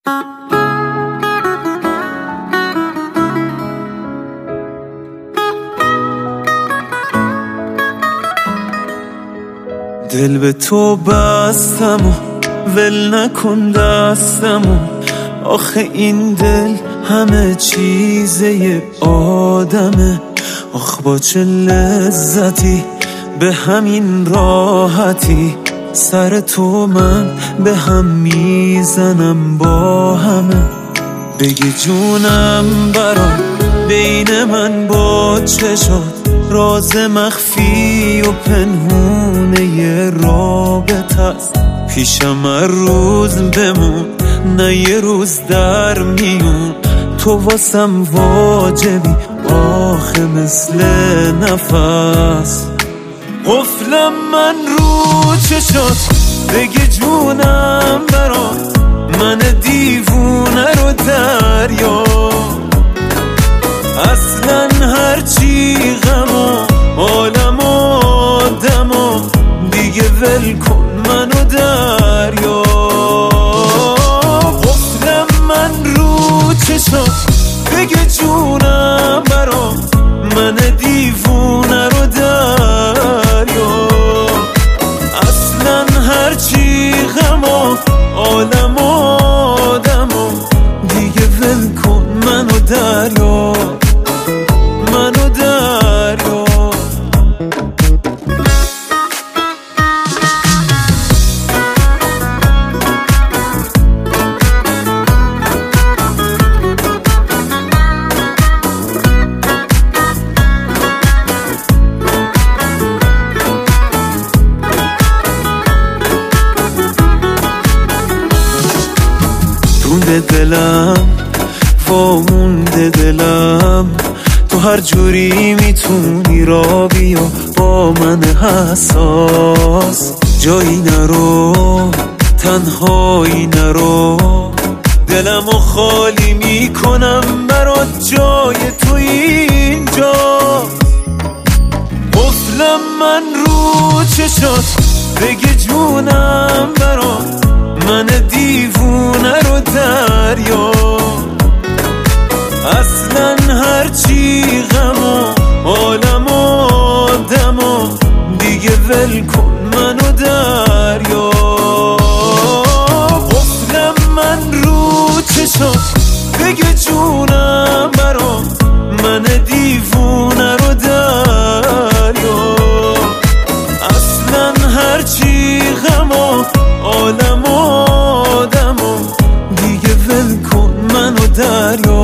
دل به تو بستم و ول نکن دستمو، آخه این دل همه چیزه آدمه. آخ با چه لذتی به همین راحتی، سر تو من به هم میزنم با همه. بگی جونم برام بین من با چشات، راز مخفی و پنهونه ی رابطه است. پیشم هر روز بمون، نه یه روز در میون. تو واسم واجبی آخه مثل نفس. قفلم من رو چشات، بگی جونم برات، من دیوونه رو دریا. اصلا هرچی غم و عالم و آدم و دیگه ول کن منو دریا. قفلم من رو چشات، بگی جونم برات، من دیوونه رو دریا. اصلا هرچی غم و عالم و آدم و دیگه ول کن منو دریا، منو دریا. رونده دلم وامونده دلم، تو هر جوری میتونی را بیا با من حساس. جایی نرو تنهایی نرو، دلمو خالی میکنم برات، جای تو اینجا. قفلم من رو چشات، بگی جونم برات، من دیوونه رو دریا. اصلا هرچی غم و عالم و آدم و دیگه ول کن منو دریا. قفلم من رو چشات، بگی جونم برات، من دیوونه رو دریا. اصلا هرچی غم و عالم و آدم و دیگه ول کن منو دریا.